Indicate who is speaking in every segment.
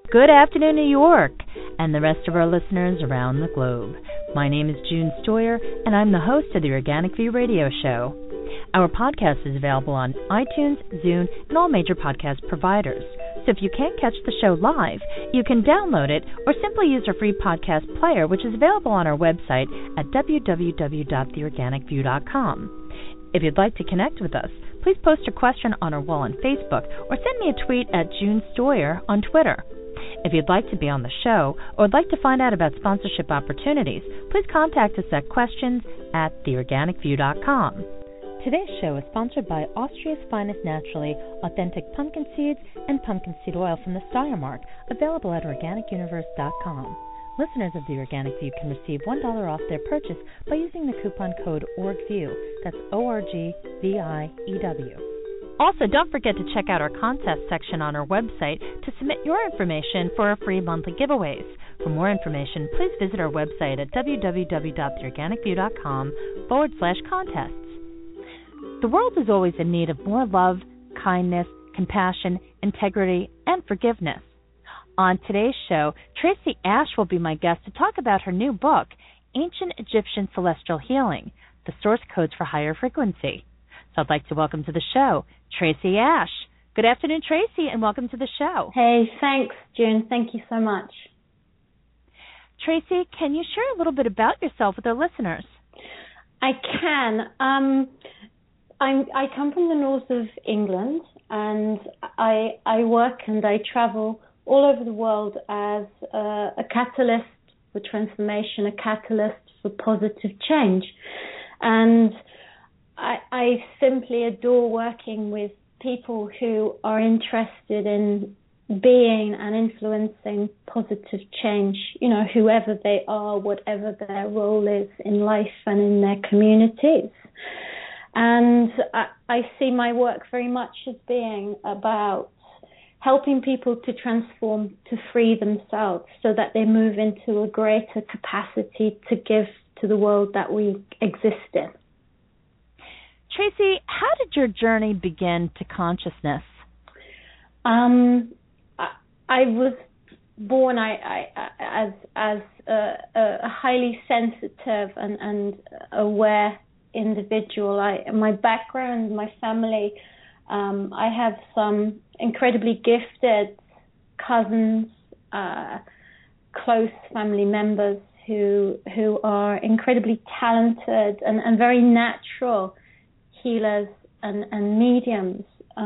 Speaker 1: Good afternoon, New York, and the rest of our listeners around the globe. My name is June Stoyer, and I'm the host of the Organic View Radio Show. Our podcast is available on iTunes, Zune, and all major podcast providers. So if you can't catch the show live, you can download it or simply use our free podcast player, which is available on our website at www.theorganicview.com. If you'd like to connect with us, please post a question on our wall on Facebook or send me a tweet at June Stoyer on Twitter. If you'd like to be on the show or would like to find out about sponsorship opportunities, please contact us at questions@theorganicview.com. Today's show is sponsored by Austria's finest naturally authentic pumpkin seeds and pumpkin seed oil from the Steiermark, available at organicuniverse.com. Listeners of The Organic View can receive $1 off their purchase by using the coupon code ORGVIEW. That's ORGVIEW. Also, don't forget to check out our contest section on our website to submit your information for our free monthly giveaways. For more information, please visit our website at www.theorganicview.com/contests. The world is always in need of more love, kindness, compassion, integrity, and forgiveness. On today's show, Tracy Ash will be my guest to talk about her new book, Ancient Egyptian Celestial Healing, The Source Codes for Higher Frequency. So I'd like to welcome to the show, Tracy Ash. Good afternoon, Tracy, and welcome to the show.
Speaker 2: Hey, thanks, June. Thank you so much.
Speaker 1: Tracy, can you share a little bit about yourself with our listeners?
Speaker 2: I can. I come from the north of England, and I work and I travel all over the world as a catalyst for transformation, a catalyst for positive change. And I simply adore working with people who are interested in being and influencing positive change, whoever they are, whatever their role is in life and in their communities. And I see my work very much as being about helping people to transform, to free themselves so that they move into a greater capacity to give to the world that we exist in.
Speaker 1: Tracy, how did your journey begin to consciousness?
Speaker 2: I was born as a highly sensitive and aware individual. My background, my family, I have some incredibly gifted cousins, close family members who are incredibly talented and very natural healers and mediums,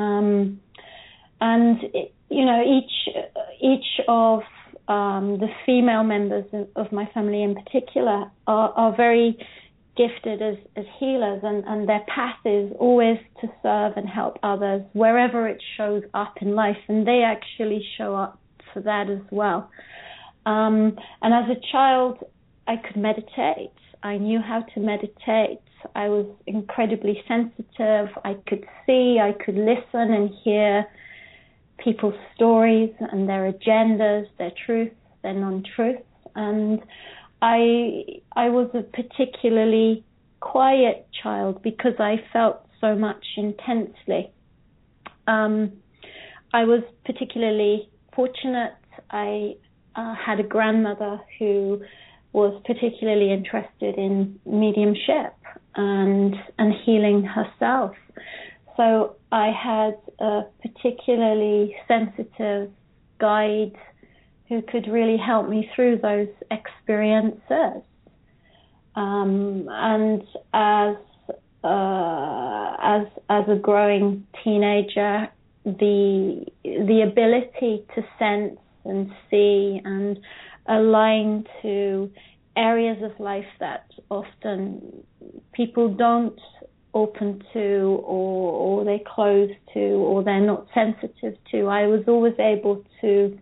Speaker 2: each of the female members of my family in particular are very gifted as healers, and their path is always to serve and help others wherever it shows up in life, and they actually show up for that as well. And as a child, I could meditate. I knew how to meditate. I was incredibly sensitive. I could see, I could listen and hear people's stories and their agendas, their truths, their non-truths. And I was a particularly quiet child because I felt so much intensely. I was particularly fortunate. I had a grandmother who was particularly interested in mediumship and healing herself. So I had a particularly sensitive guide who could really help me through those experiences. And as a growing teenager, the ability to sense and see and align to areas of life that often people don't open to, or they close to, or they're not sensitive to. I was always able to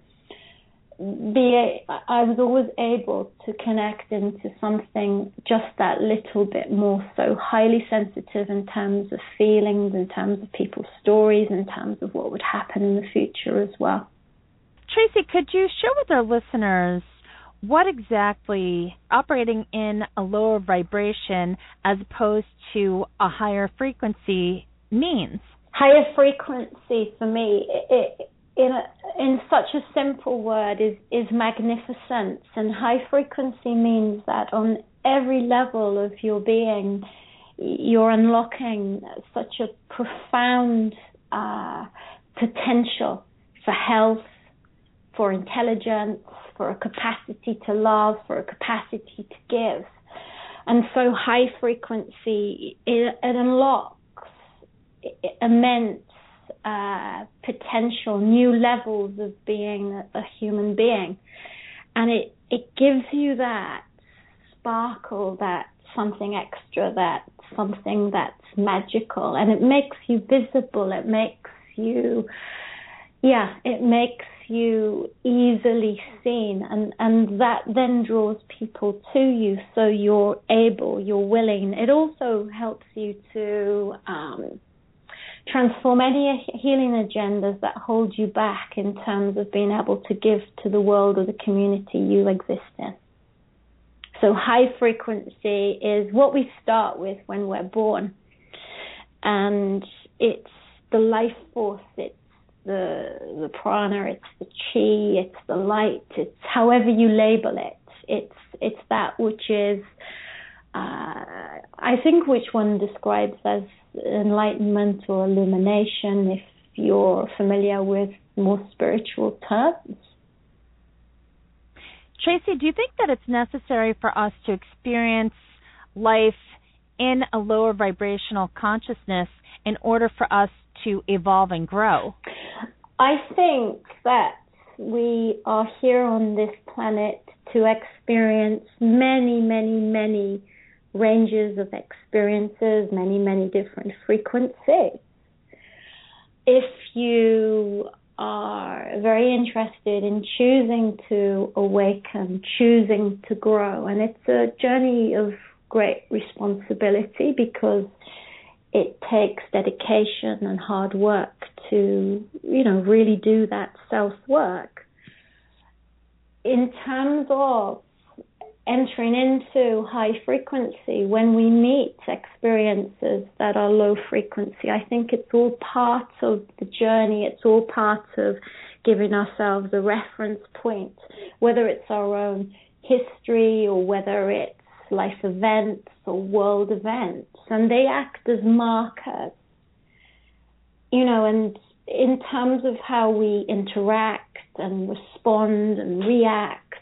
Speaker 2: connect into something just that little bit more, so highly sensitive in terms of feelings, in terms of people's stories, in terms of what would happen in the future as well.
Speaker 1: Tracy, could you share with our listeners what exactly operating in a lower vibration as opposed to a higher frequency means?
Speaker 2: Higher frequency for me, in such a simple word is magnificence. And high frequency means that on every level of your being, you're unlocking such a profound potential for health, for intelligence, for a capacity to love, for a capacity to give. And so high frequency, it unlocks immense potential, new levels of being a human being. And it gives you that sparkle, that something extra, that something that's magical. And it makes you visible. It makes you, it makes you easily seen. And that then draws people to you, so you're able, you're willing. It also helps you to transform any healing agendas that hold you back in terms of being able to give to the world or the community you exist in. So high frequency is what we start with when we're born. And it's the life force, it's the prana, it's the chi, it's the light, it's however you label it. It's that which is, I think, which one describes as enlightenment or illumination, if you're familiar with more spiritual terms.
Speaker 1: Tracy, do you think that it's necessary for us to experience life in a lower vibrational consciousness in order for us to evolve and grow?
Speaker 2: I think that we are here on this planet to experience many, many, many ranges of experiences, many, many different frequencies. If you are very interested in choosing to awaken, choosing to grow, and it's a journey of great responsibility because it takes dedication and hard work to, really do that self-work. In terms of entering into high frequency, when we meet experiences that are low frequency, I think it's all part of the journey. It's all part of giving ourselves a reference point, whether it's our own history or whether it's life events or world events. And they act as markers, and in terms of how we interact and respond and react,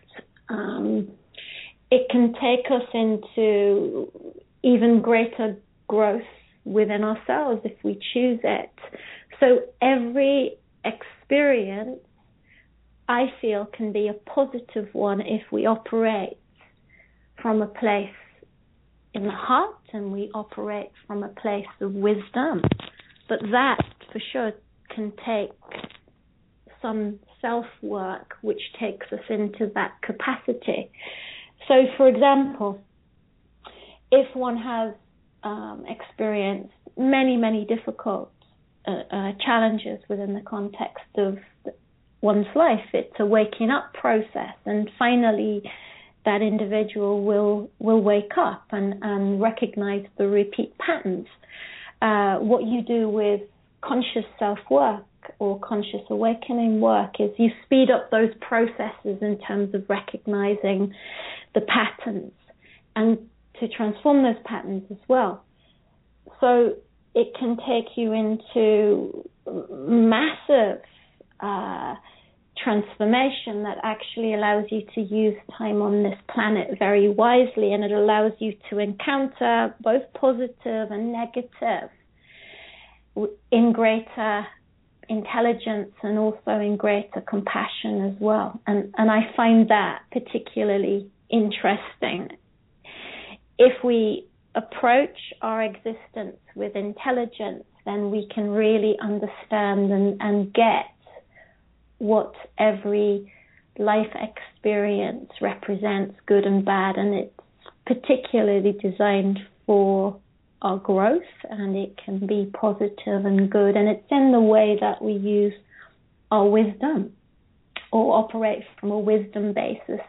Speaker 2: it can take us into even greater growth within ourselves if we choose it. So every experience, I feel, can be a positive one if we operate from a place in the heart and we operate from a place of wisdom. But that, for sure, can take some self-work which takes us into that capacity. So, for example, if one has experienced many, many difficult challenges within the context of one's life, it's a waking up process, and finally that individual will wake up and recognize the repeat patterns. What you do with conscious self-work or conscious awakening work is you speed up those processes in terms of recognizing the patterns and to transform those patterns as well. So it can take you into massive transformation that actually allows you to use time on this planet very wisely, and it allows you to encounter both positive and negative in greater intelligence and also in greater compassion as well. And I find that particularly interesting. If we approach our existence with intelligence, then we can really understand and get what every life experience represents, good and bad, and it's particularly designed for our growth, and it can be positive and good, and it's in the way that we use our wisdom or operate from a wisdom basis,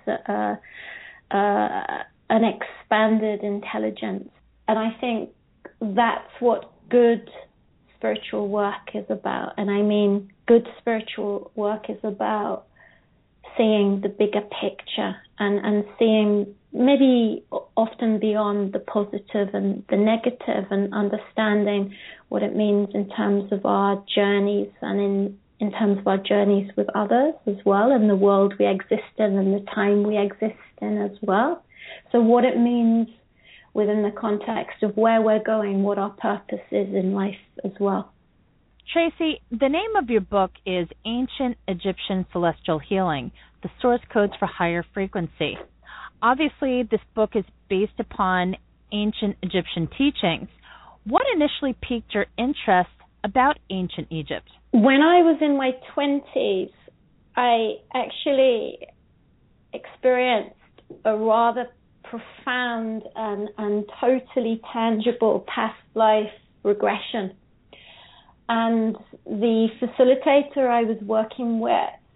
Speaker 2: an expanded intelligence. And I think that's what good spiritual work is about. And I mean, good spiritual work is about seeing the bigger picture and seeing maybe often beyond the positive and the negative, and understanding what it means in terms of our journeys and in terms of our journeys with others as well, and the world we exist in and the time we exist in as well. So what it means within the context of where we're going, what our purpose is in life as well.
Speaker 1: Tracy, the name of your book is Ancient Egyptian Celestial Healing, The Source Codes for Higher Frequency. Obviously, this book is based upon ancient Egyptian teachings. What initially piqued your interest about ancient Egypt?
Speaker 2: When I was in my 20s, I actually experienced a rather profound and totally tangible past life regression. And the facilitator I was working with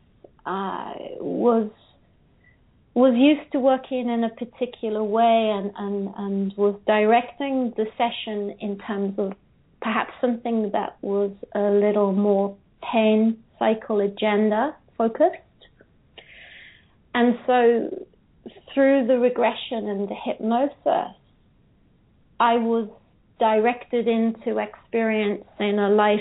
Speaker 2: was used to working in a particular way and was directing the session in terms of perhaps something that was a little more pain cycle agenda focused. And so through the regression and the hypnosis, I was directed into experiencing a life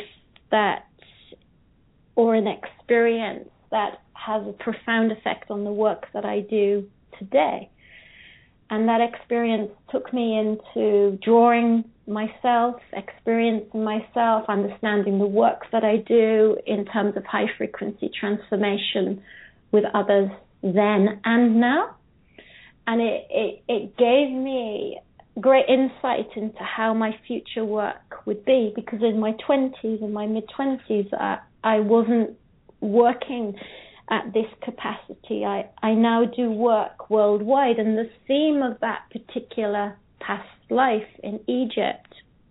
Speaker 2: or an experience that has a profound effect on the work that I do today. And that experience took me into drawing myself, experiencing myself, understanding the work that I do in terms of high frequency transformation with others then and now. And it gave me great insight into how my future work would be, because in my 20s, in my mid-20s, I wasn't working at this capacity. I now do work worldwide, and the theme of that particular past life in Egypt,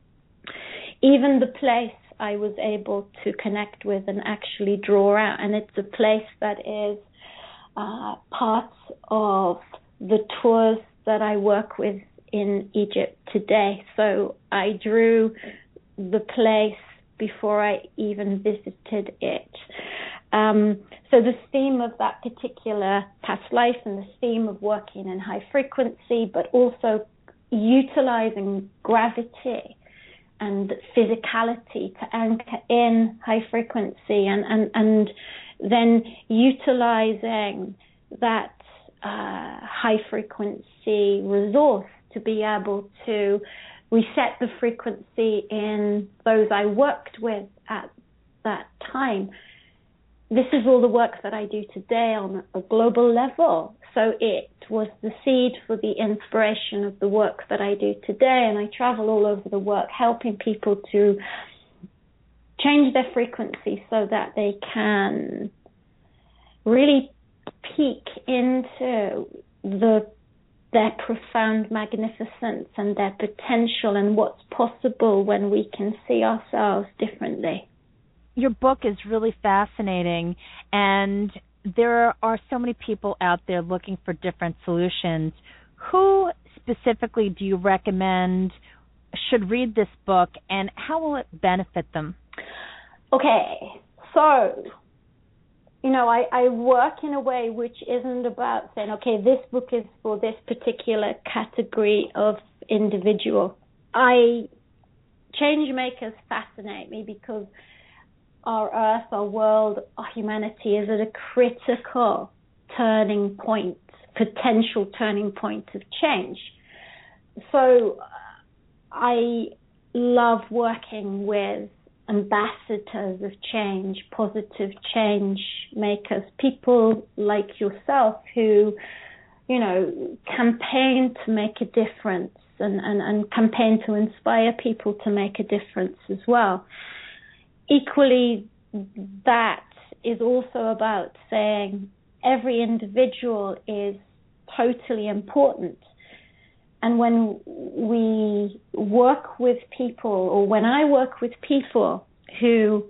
Speaker 2: even the place I was able to connect with and actually draw out, and it's a place that is part of the tours that I work with in Egypt today. So I drew the place before I even visited it. So the theme of that particular past life and the theme of working in high frequency, but also utilizing gravity and physicality to anchor in high frequency, and then utilizing that high frequency resource to be able to reset the frequency in those I worked with at that time. This is all the work that I do today on a global level. So it was the seed for the inspiration of the work that I do today. And I travel all over the world helping people to change their frequency so that they can really peek into their profound magnificence and their potential and what's possible when we can see ourselves differently.
Speaker 1: Your book is really fascinating, and there are so many people out there looking for different solutions. Who specifically do you recommend should read this book, and how will it benefit them?
Speaker 2: Okay, so I work in a way which isn't about saying, okay, this book is for this particular category of individual. Change makers fascinate me because our earth, our world, our humanity is at a critical turning point, potential turning point of change. So I love working with ambassadors of change, positive change makers, people like yourself who, campaign to make a difference and campaign to inspire people to make a difference as well. Equally, that is also about saying every individual is totally important. And when we work with people, or when I work with people who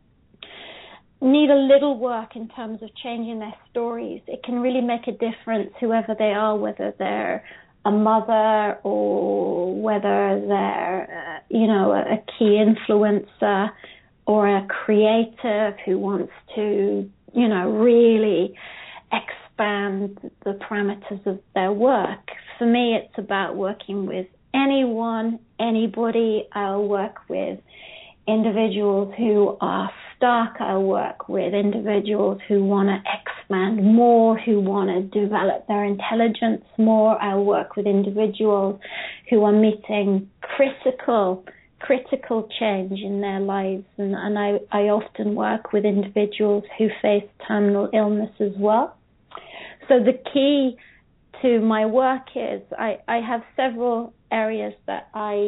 Speaker 2: need a little work in terms of changing their stories, it can really make a difference, whoever they are, whether they're a mother or whether they're a key influencer or a creative who wants to, really expand the parameters of their work. For me, it's about working with anyone, anybody. I'll work with individuals who are stuck. I'll work with individuals who want to expand more, who want to develop their intelligence more. I'll work with individuals who are meeting critical change in their lives. And I often work with individuals who face terminal illness as well. So the key to my work is I have several areas that I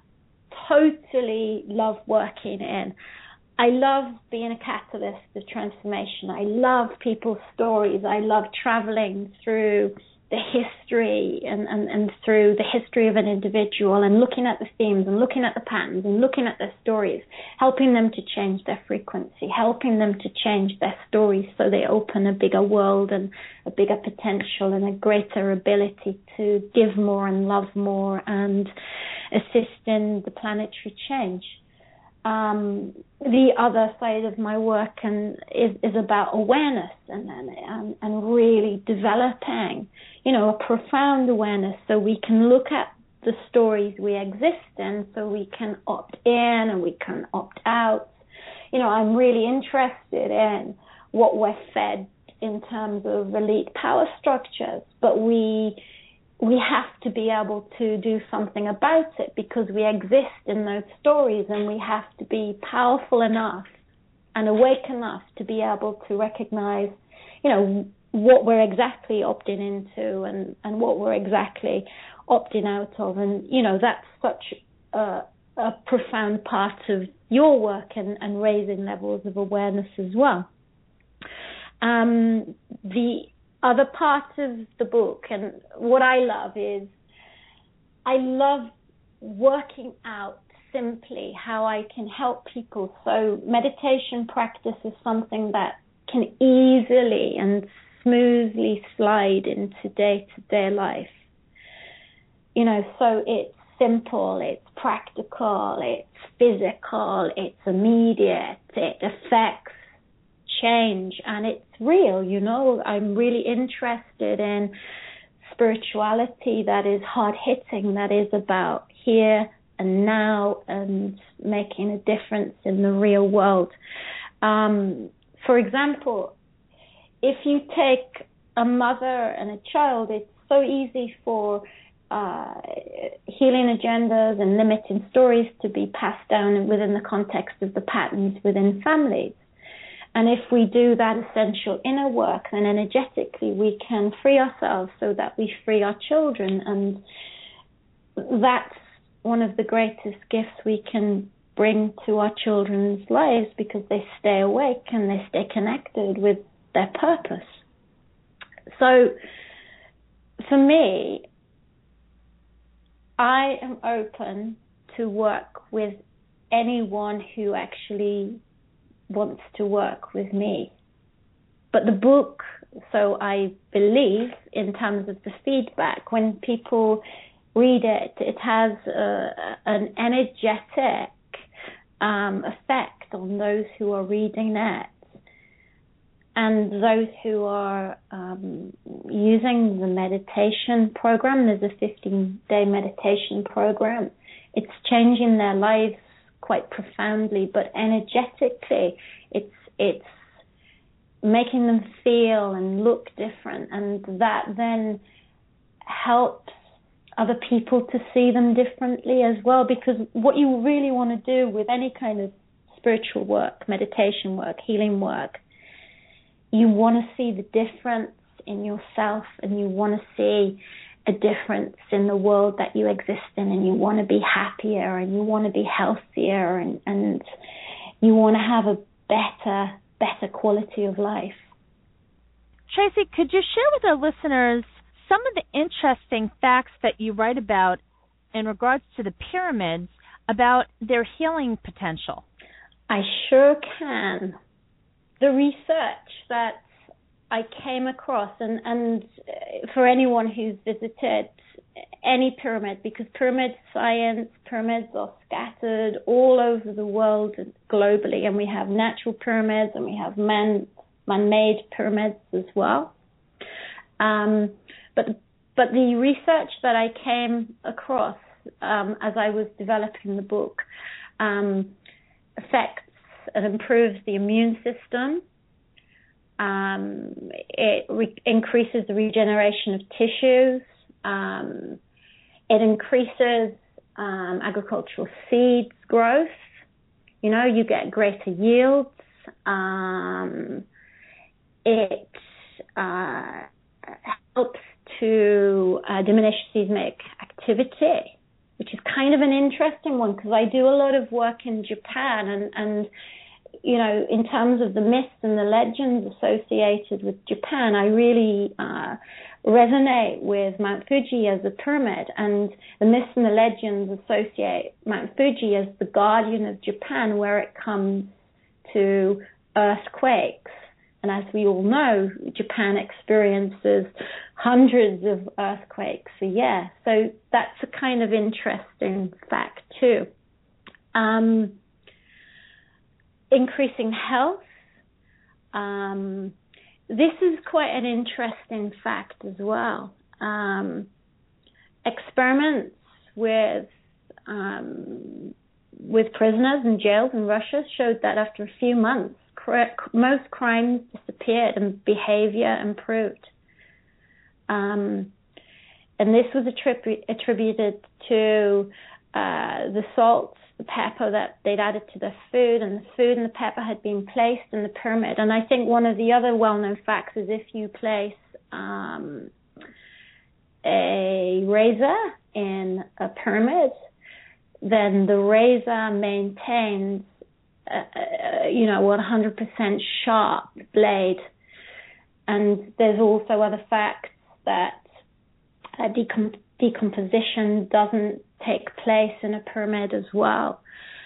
Speaker 2: totally love working in. I love being a catalyst of transformation. I love people's stories. I love traveling through the history and through the history of an individual and looking at the themes and looking at the patterns and looking at their stories, helping them to change their frequency, helping them to change their stories so they open a bigger world and a bigger potential and a greater ability to give more and love more and assist in the planetary change. The other side of my work is about awareness and really developing, a profound awareness so we can look at the stories we exist in, so we can opt in and we can opt out. I'm really interested in what we're fed in terms of elite power structures, but we have to be able to do something about it because we exist in those stories, and we have to be powerful enough and awake enough to be able to recognize, what we're exactly opting into and what we're exactly opting out of. And, that's such a profound part of your work and raising levels of awareness as well. The other part of the book, and what I love is I love working out simply how I can help people. So meditation practice is something that can easily and smoothly slide into day-to-day life. So it's simple, it's practical, it's physical, it's immediate, it affects change, and it's real. I'm really interested in spirituality that is hard hitting, that is about here and now and making a difference in the real world. For example, if you take a mother and a child, it's so easy for healing agendas and limiting stories to be passed down within the context of the patterns within families. And if we do that essential inner work, then energetically we can free ourselves so that we free our children. And that's one of the greatest gifts we can bring to our children's lives, because they stay awake and they stay connected with their purpose. So for me, I am open to work with anyone who actually wants to work with me. But the book, so I believe in terms of the feedback, when people read it, it has an energetic effect on those who are reading it. And those who are using the meditation program, there's a 15-day meditation program. It's changing their lives quite profoundly, but energetically, it's making them feel and look different, and that then helps other people to see them differently as well. Because what you really want to do with any kind of spiritual work, meditation work, healing work, you want to see the difference in yourself, and you want to see a difference in the world that you exist in, and you want to be happier, and you want to be healthier, and you want to have a better quality of life.
Speaker 1: Tracy, could you share with our listeners some of the interesting facts that you write about in regards to the pyramids, about their healing potential?
Speaker 2: I sure can. The research that I came across, and for anyone who's visited any pyramid, because pyramid science, pyramids are scattered all over the world globally, and we have natural pyramids and we have man-made pyramids as well. But the research that I came across as I was developing the book affects and improves the immune system. It increases the regeneration of tissues. It increases agricultural seeds growth. You know, you get greater yields. It helps to diminish seismic activity, which is kind of an interesting one, because I do a lot of work in Japan, and you know, in terms of the myths and the legends associated with Japan, I really resonate with Mount Fuji as a pyramid, and the myths and the legends associate Mount Fuji as the guardian of Japan, where it comes to earthquakes. And as we all know, Japan experiences hundreds of earthquakes a year. So that's a kind of interesting fact too. Increasing health. This is quite an interesting fact as well. Experiments with prisoners in jails in Russia showed that after a few months, most crimes disappeared and behavior improved. And this was attributed to the salts, the pepper that they'd added to their food, and the food and the pepper had been placed in the pyramid. And I think one of the other well-known facts is if you place a razor in a pyramid, then the razor maintains 100% sharp blade. And there's also other facts that decomposition doesn't take place in a pyramid as well.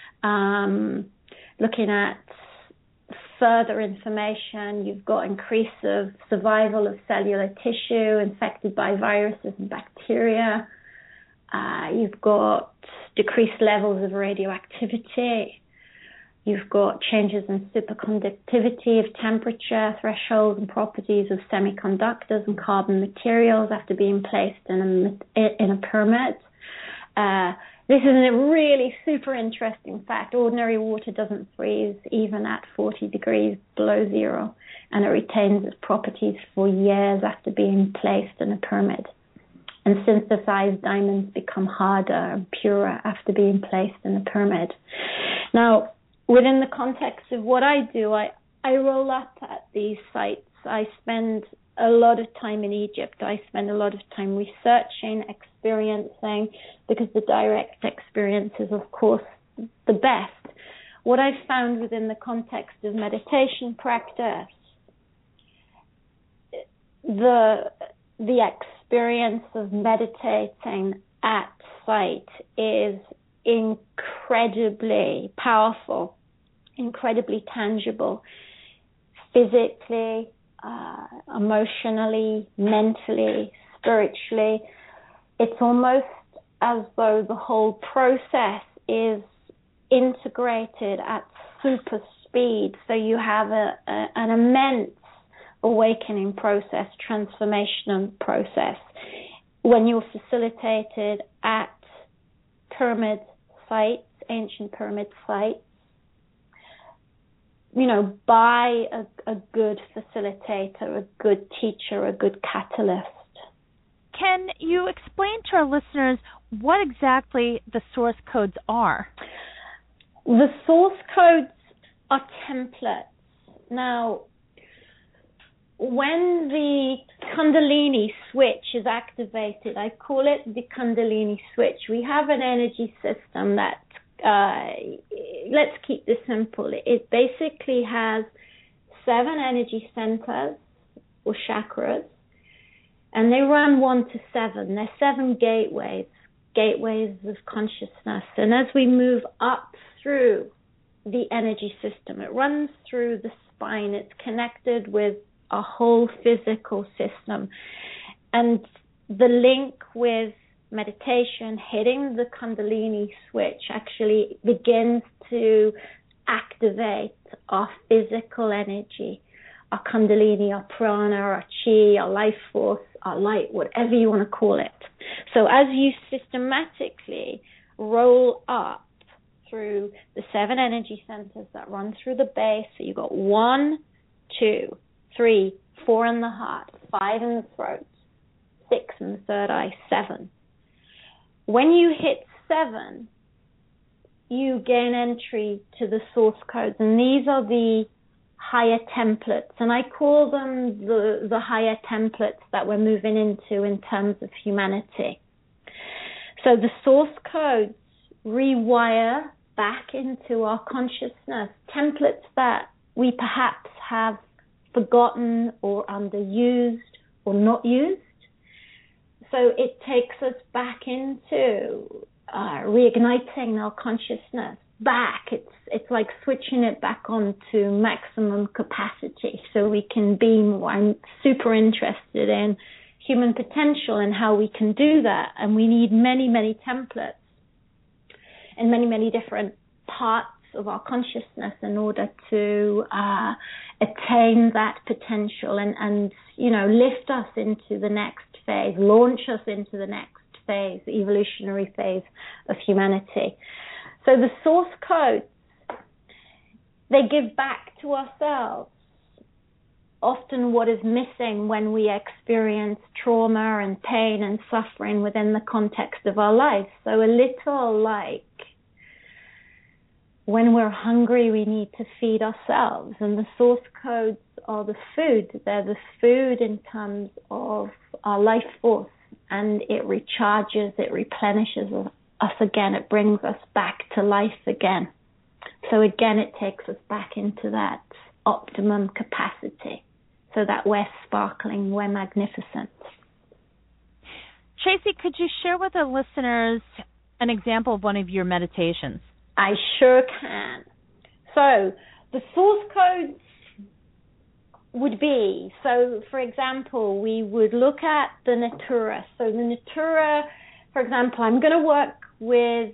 Speaker 2: Looking at further information, you've got increase of survival of cellular tissue infected by viruses and bacteria. You've got decreased levels of radioactivity. You've got changes in superconductivity of temperature, thresholds and properties of semiconductors and carbon materials after being placed in a pyramid. This is a really super interesting fact. Ordinary water doesn't freeze even at 40 degrees below zero, and it retains its properties for years after being placed in a pyramid. And synthesized diamonds become harder and purer after being placed in a pyramid. Now, within the context of what I do, I roll up at these sites. I spend a lot of time in Egypt. I spend a lot of time researching, experiencing, because the direct experience is, of course, the best. What I've found within the context of meditation practice, the experience of meditating at site is incredibly powerful, incredibly tangible, physically, emotionally, mentally, spiritually. It's almost as though the whole process is integrated at super speed. So you have an immense awakening process, transformation process, when you're facilitated at pyramid sites, ancient pyramid sites, by a good facilitator, a good teacher, a good catalyst.
Speaker 1: Can you explain to our listeners what exactly the source codes are?
Speaker 2: The source codes are templates. Now, when the Kundalini switch is activated, I call it the Kundalini switch. We have an energy system that, let's keep this simple. It basically has 7 energy centers or chakras, and they run 1 to 7. They're 7 gateways of consciousness. And as we move up through the energy system, it runs through the spine. It's connected with a whole physical system. And the link with meditation, hitting the Kundalini switch actually begins to activate our physical energy, our Kundalini, our prana, our chi, our life force, our light, whatever you want to call it. So as you systematically roll up through the 7 energy centers that run through the base, so you've got 1, 2, 3, 4 in the heart, 5 in the throat, 6 in the third eye, 7. When you hit 7, you gain entry to the source codes, and these are the higher templates, and I call them the higher templates that we're moving into in terms of humanity. So the source codes rewire back into our consciousness templates that we perhaps have forgotten or underused or not used. So it takes us back into reigniting our consciousness back. It's like switching it back on to maximum capacity so we can be more. I'm super interested in human potential and how we can do that. And we need many, many templates and many, many different parts of our consciousness in order to attain that potential and lift us into the next phase, launch us into the next phase, the evolutionary phase of humanity. So the source codes, they give back to ourselves often what is missing when we experience trauma and pain and suffering within the context of our life. So a little like when we're hungry, we need to feed ourselves, and the source codes are the food. They're the food in terms of our life force, and it recharges, it replenishes us again. It brings us back to life again. So again, it takes us back into that optimum capacity so that we're sparkling, we're magnificent.
Speaker 1: Tracy, could you share with the listeners an example of one of your meditations?
Speaker 2: I sure can. So the source codes would be, so for example, we would look at the Natura. So the Natura, for example, I'm going to work with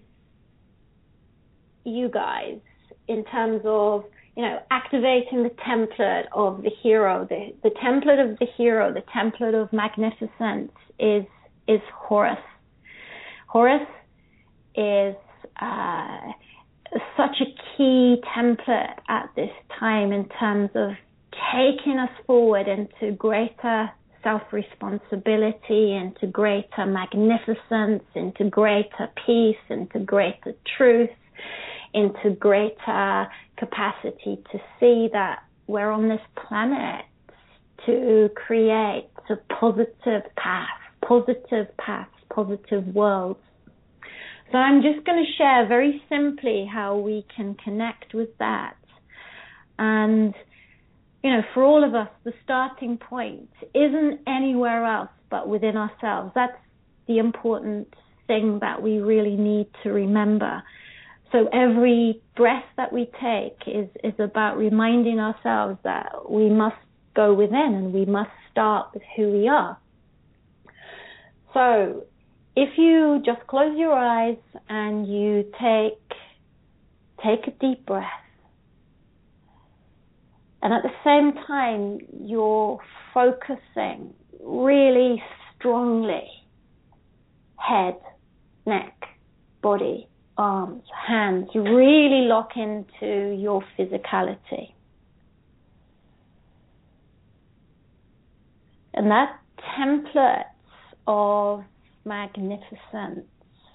Speaker 2: you guys in terms of, activating the template of the hero. The template of the hero, the template of magnificence is Horus. Horus is such a key template at this time in terms of taking us forward into greater self-responsibility, into greater magnificence, into greater peace, into greater truth, into greater capacity to see that we're on this planet to create a positive path, positive worlds. So I'm just going to share very simply how we can connect with that. And, for all of us, the starting point isn't anywhere else but within ourselves. That's the important thing that we really need to remember. So every breath that we take is about reminding ourselves that we must go within and we must start with who we are. So if you just close your eyes and you take a deep breath, and at the same time you're focusing really strongly, head, neck, body, arms, hands, really lock into your physicality. And that template of magnificence.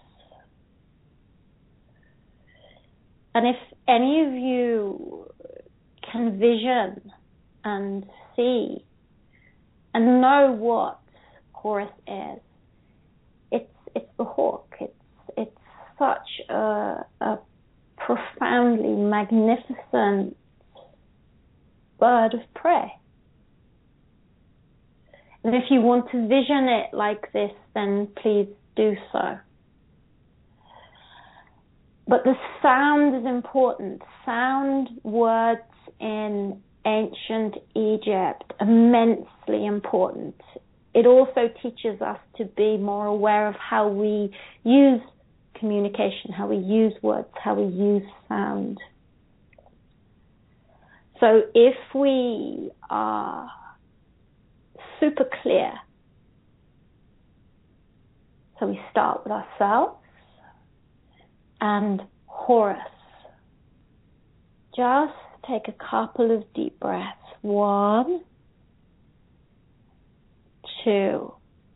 Speaker 2: And if any of you can vision and see and know what Horus is, it's the hawk. It's such a profoundly magnificent bird of prey. And if you want to vision it like this, then please do so. But the sound is important. Sound, words in ancient Egypt, immensely important. it also teaches us to be more aware of how we use communication, how we use words, how we use sound. So if we are super clear, so we start with ourselves and Horus. Just take a couple of deep breaths. 1, 2.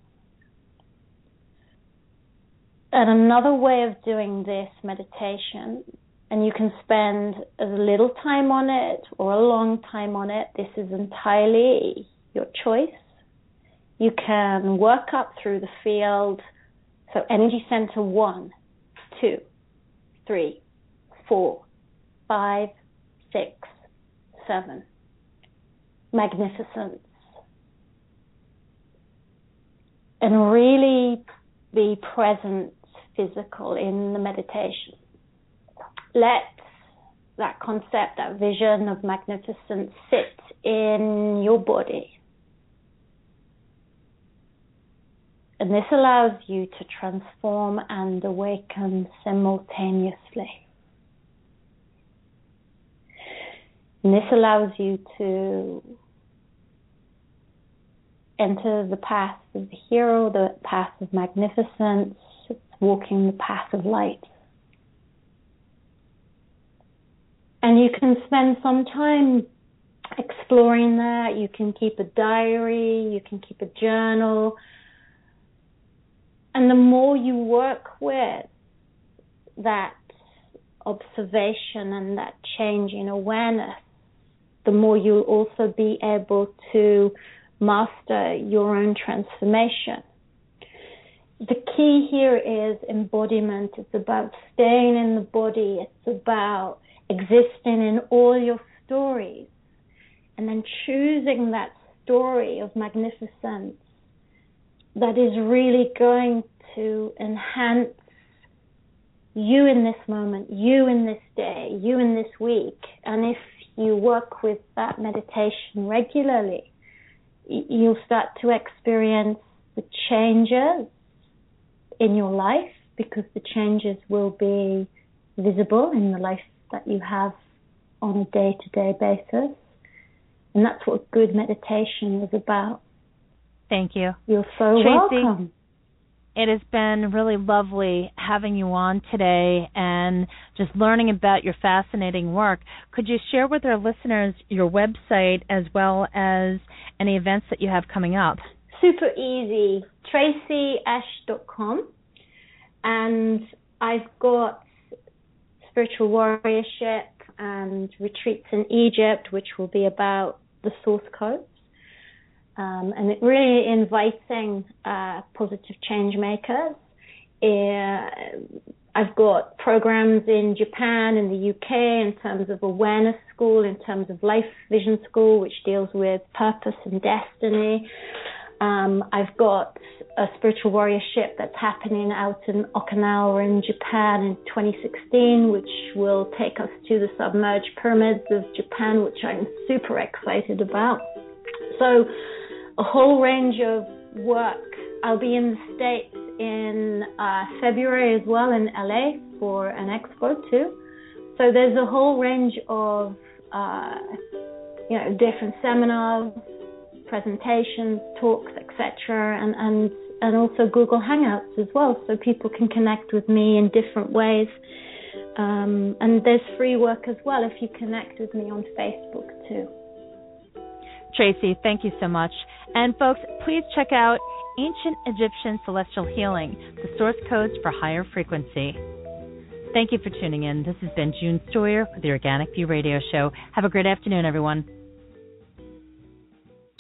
Speaker 2: And another way of doing this meditation, and you can spend as little time on it or a long time on it, this is entirely your choice. You can work up through the field. So energy center 1, 2, 3, 4, 5, 6, 7. Magnificence. And really be present, physical in the meditation. Let that concept, that vision of magnificence sit in your body. And this allows you to transform and awaken simultaneously. And this allows you to enter the path of the hero, the path of magnificence, walking the path of light. And you can spend some time exploring that. You can keep a diary, you can keep a journal. And the more you work with that observation and that change in awareness, the more you'll also be able to master your own transformation. The key here is embodiment. It's about staying in the body. It's about existing in all your stories and then choosing that story of magnificence that is really going to enhance you in this moment, you in this day, you in this week. And if you work with that meditation regularly, you'll start to experience the changes in your life, because the changes will be visible in the life that you have on a day-to-day basis. And that's what good meditation is about.
Speaker 1: Thank you.
Speaker 2: You're so
Speaker 1: Tracy,
Speaker 2: welcome.
Speaker 1: It has been really lovely having you on today and just learning about your fascinating work. Could you share with our listeners your website as well as any events that you have coming up?
Speaker 2: Super easy. TracyAsh.com. And I've got spiritual warriorship and retreats in Egypt, which will be about the source codes. And it really inviting positive change makers. I've got programs in Japan and the UK in terms of awareness school, in terms of life vision school, which deals with purpose and destiny. I've got a spiritual warriorship that's happening out in Okinawa in Japan in 2016, which will take us to the submerged pyramids of Japan, which I'm super excited about. So a whole range of work. I'll be in the States in February as well, in LA, for an expo too. So there's a whole range of different seminars, presentations, talks, etc., and also Google Hangouts as well, so people can connect with me in different ways. And there's free work as well if you connect with me on Facebook too.
Speaker 1: Tracy, thank you so much. And folks, please check out Ancient Egyptian Celestial Healing, the source codes for higher frequency. Thank you for tuning in. This has been June Sawyer with the Organic View Radio Show. Have a great afternoon, everyone.